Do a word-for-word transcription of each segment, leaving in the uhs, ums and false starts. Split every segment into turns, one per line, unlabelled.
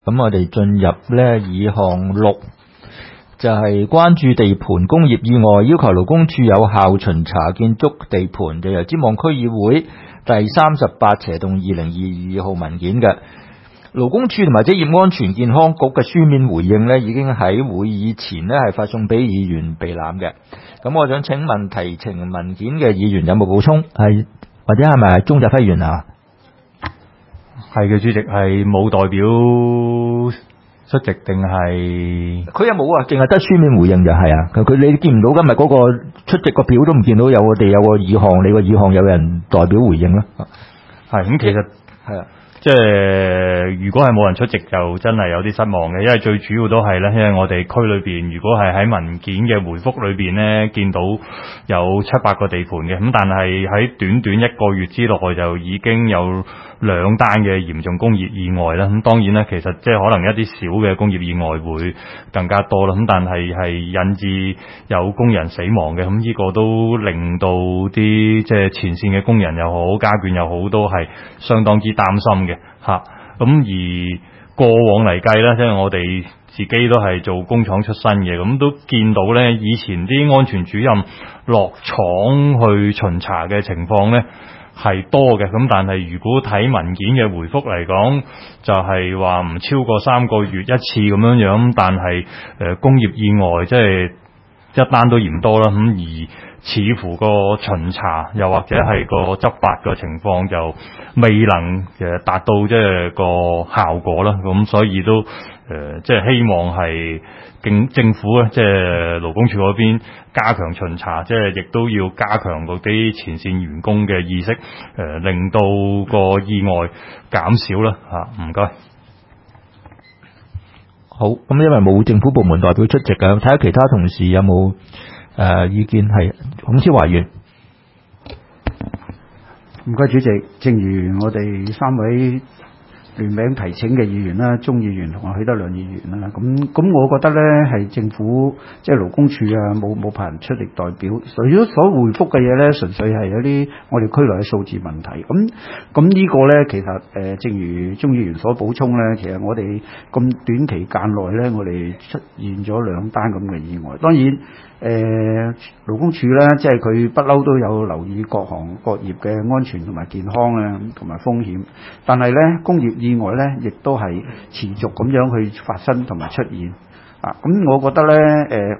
咁我哋進入咧議項六，就係關注地盤工業意外，要求勞工處有效巡查建築地盤，就由尖旺區議會第三十八斜洞二零二二號文件嘅。勞工處同埋職業安全健康局嘅書面回應咧，已經喺會議前咧係發送俾議員備覽嘅。咁我想請問提呈文件嘅議員有冇補充？係或者係咪鍾澤輝議員啊？
係嘅，主席係冇代表出席定係？
佢有冇啊？淨係得書面回應就係啊。佢你見唔到今日嗰個出席個表都唔見到有我哋有個議項，你個議項有人代表回應啦。
係咁，其實係啊。即係如果係冇人出席就真係有啲失望嘅，因為最主要都係咧，因為我哋區裏邊如果係喺文件嘅回覆裏邊咧，見到有七八個地盤嘅，咁但係喺短短一個月之內就已經有兩單嘅嚴重工業意外啦。咁當然咧，其實即係可能一啲小嘅工業意外會更加多啦。咁但係係引致有工人死亡嘅，咁呢個都令到啲即係前線嘅工人又好，家眷又好，都係相當之擔心嘅。吓，咁而過往嚟計咧，即係我哋自己都係做工廠出身嘅，咁都見到咧，以前啲安全主任落廠去巡查嘅情況咧係多嘅，咁但係如果睇文件嘅回覆嚟講，就係話唔超過三個月一次咁樣樣，但係誒、呃、工業意外即係一單都嫌多啦，咁而似乎個巡查又或者係個執法嘅情況就未能誒達到即係個效果啦，咁所以都誒即係希望係政政府咧，即係勞工處嗰邊加強巡查，即係亦都要加強嗰啲前線員工嘅意識，誒令到個意外減少啦嚇。唔該。
好，咁因為冇政府部門代表出席嘅，睇下其他同事有冇誒、呃、意見。係孔超華議員。
唔該主席，正如我哋三位聯名提請嘅議員啦，鍾議員同埋許德亮議員啦，咁咁我覺得咧係政府即係勞工處啊，冇冇派人出力代表，除咗所回覆嘅嘢咧，純粹係有啲我哋區內嘅數字問題。咁咁呢個咧，其實誒、呃，正如鍾議員所補充咧，其實我哋咁短期間內咧，我哋出現咗兩單咁嘅意外。當然誒、呃，勞工處咧，即係佢不嬲都有留意各行各業嘅安全同埋健康啊，同埋風險。但係咧，工業意外咧，亦都係持續咁樣去發生同埋出現啊！咁我覺得咧，誒、呃、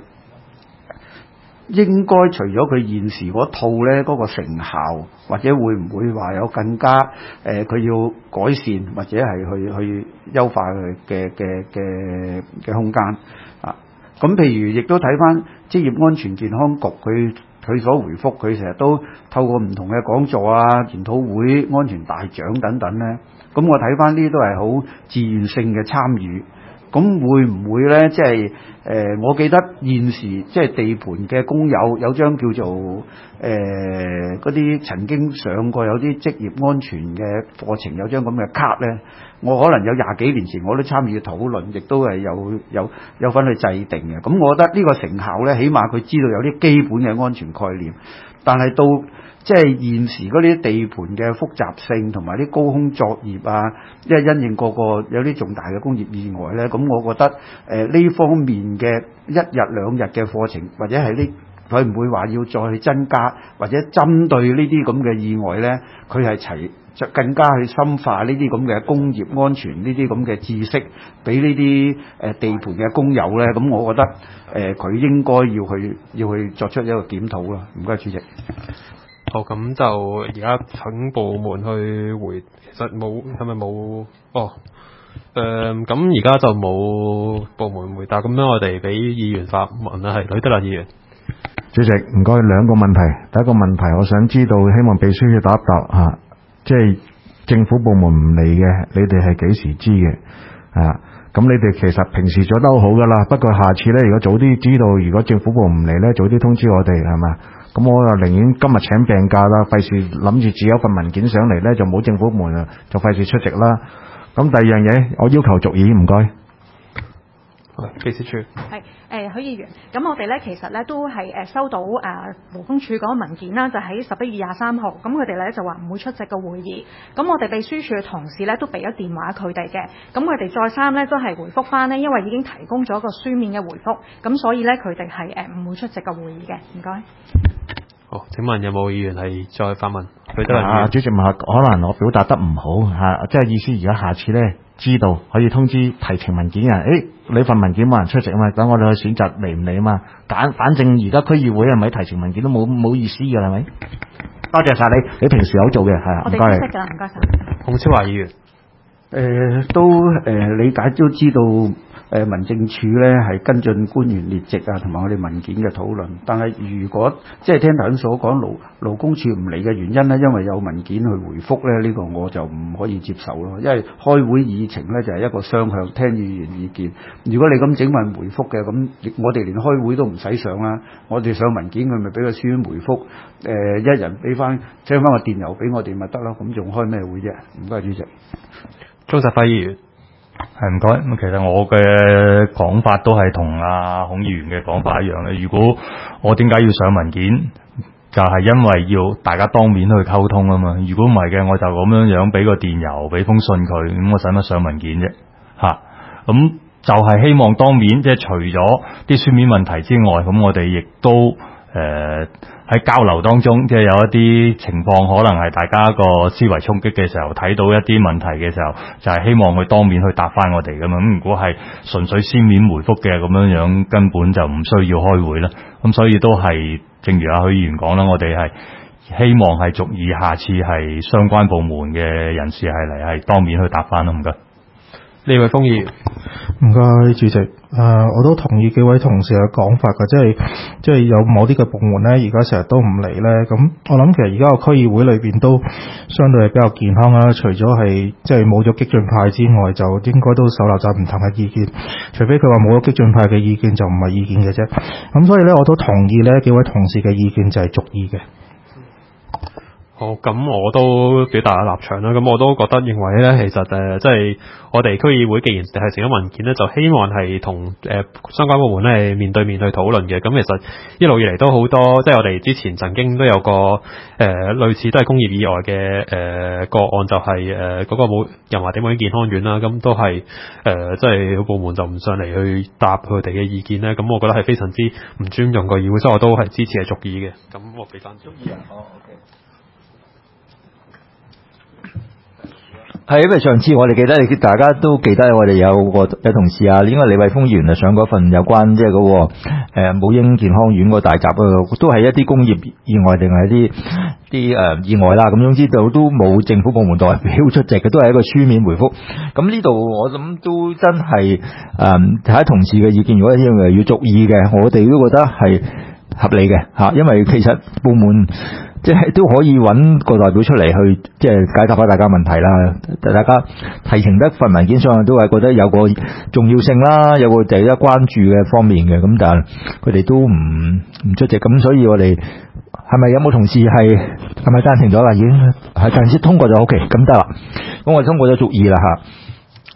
應該除咗佢現時嗰套咧嗰、嗰個成效，或者會唔會話有更加誒佢、呃、要改善或者係去去優化佢嘅嘅嘅嘅空間啊？咁譬如亦都睇返職業安全健康局佢佢所回覆，佢成日都透過唔同嘅講座啊、研討會、安全大獎等等咧。咁我睇翻呢啲都係好自願性嘅參與，咁會唔會呢？即係誒，我記得現時即係地盤嘅工友有張叫做誒嗰啲曾經上過有啲職業安全嘅課程，有張咁嘅卡呢。我可能有廿幾年前我都參與討論，亦都係有有有份去制定嘅。咁我覺得呢個成效呢，起碼佢知道有啲基本嘅安全概念，但係到即係現時嗰啲地盤嘅複雜性同埋啲高空作業啊，因為因應個個有啲重大嘅工業意外呢，咁我覺得誒呢、呃、方面嘅一日兩日嘅課程，或者係呢佢唔會話要再去增加，或者針對呢啲咁嘅意外呢，佢係齊就更加去深化呢啲咁嘅工業安全呢啲咁嘅知識，俾呢啲誒地盤嘅工友呢。咁我覺得誒佢、呃、應該要去要去作出一個檢討啦。唔該，主席。
好，咁就而家請部門去回，其實冇係咪冇？哦，誒咁而家就冇部門回答，咁樣我哋俾議員發問啦，係許德亮議員。
主席，唔該，兩個問題。第一個問題，我想知道，希望秘書要答一答嚇，即係政府部門唔嚟嘅，你哋係幾時知嘅？啊，咁你哋其實平時做得好噶啦，不過下次咧，如果早啲知道，如果政府部門唔嚟咧，早啲通知我哋係嘛？咁我就寧願今日請病假啦，費事諗住只有份文件上嚟咧，就冇政府部門啊，就費事出席啦。咁第二樣嘢，我要求續議，唔該。
秘書處。
係誒許議員，咁我哋咧其實咧都係誒收到誒勞工處嗰個文件啦，就喺十一月廿三號，咁佢哋咧就話唔會出席個會議，咁我哋秘書處嘅同事咧都俾咗電話佢哋嘅，咁佢哋再三咧都係回覆翻呢，因為已經提供咗個書面嘅回覆，咁所以咧佢哋係誒唔會出席個會議嘅，唔該。
好，請問有冇議員係再發問？佢都
啊，主席問下，可能我表達得唔好嚇、啊，即係意思而家下次咧知道可以通知提呈文件嘅人，誒你份文件冇人出席啊嘛，等我哋去選擇嚟唔嚟啊嘛，反反正而家區議會係咪提呈文件都冇冇意思㗎係咪？多謝晒你，你平時有做嘅係啊，唔該你。
我哋識㗎啦，唔該晒。
孔超華議員，
誒、呃、都誒、呃、理解都知道。誒民政處咧係跟進官員列席啊，同埋我哋文件嘅討論。但係如果即係聽頭先所講勞勞工處唔嚟嘅原因咧，因為有文件去回覆咧，呢、這個我就唔可以接受咯。因為開會議程咧就係、是、一個雙向聽議員意見。如果你咁整份回覆嘅，咁我哋連開會都唔使上啦。我哋上文件佢咪俾個書面回覆，誒、呃、一人俾翻 send 翻個電郵俾我哋咪得咯。咁仲開咩會啫？唔該主席。
鍾澤輝議員。
係唔該，咁其實我嘅講法都係同阿孔議員嘅講法一樣嘅。如果我點解要上文件，就係、是、因為要大家當面去溝通啊嘛。如果唔係嘅，我就咁樣樣俾個電郵，俾封信佢，咁我使乜上文件啫？吓、啊，咁就係希望當面，即係除咗啲書面問題之外，咁我哋亦都誒。呃喺交流當中，即係有一啲情況，可能係大家個思維衝擊嘅時候，睇到一啲問題嘅時候，就係、是、希望佢當面去答翻我哋噶嘛。咁如果係純粹書面回覆嘅咁樣樣，根本就唔需要開會啦。咁所以都係，正如阿許議員講啦，我哋係希望係逐意下次係相關部門嘅人士係嚟係當面去答翻啦。唔該。
李慧峰議員，
唔該主席。誒、呃，我都同意幾位同事嘅講法㗎，即係即係有某啲嘅部門咧，而家成日都唔嚟咧。咁我諗其實而家個區議會裏邊都相對係比較健康啦。除咗係即係冇咗激進派之外，就應該都手留晒唔同嘅意見。除非佢話冇咗激進派嘅意見，就唔係意見嘅啫。咁所以咧，我都同意咧幾位同事嘅意見就係逐意嘅。
好，咁我都表達下立場啦。咁我都覺得認為咧，其實誒，即、呃、係、就是、我哋區議會既然係成咗文件咧，就希望係同誒相關部門咧面對面去討論嘅。咁其實一路以嚟都好多，即係我哋之前曾經都有個誒、呃、類似都係工業以外嘅誒、呃、個案，就係誒嗰個冇人華地母嬰健康院啦。咁都係誒即係部門就唔上嚟去答佢哋嘅意見咧。咁我覺得係非常之唔尊重個議會，所以我都係支持係逐意嘅。咁我俾翻逐意啊，哦 OK。
係因為上次我哋記得，大家都記得我哋有個有同事啊，應該李慧峰議員啊上嗰份有關即係嗰個誒母嬰健康院個大閘啊，都係一啲工業意外定係啲啲誒意外啦。咁總之就都冇政府部門代表出席嘅，都係一個書面回覆。咁呢度我諗都真係誒睇下同事嘅意見，如果認為要逐意嘅，我哋都覺得係合理嘅吓，因為其實部門。即係都可以揾個代表出嚟去，即係解答下大家問題啦。大家提呈得份文件上，都係覺得有個重要性啦，有個第一關注嘅方面嘅。咁但係佢哋都唔唔出席，咁所以我哋係咪有冇同事係係咪贊成咗啦？已經係暫時通過就 OK，咁得啦。咁我哋通過咗逐意啦吓。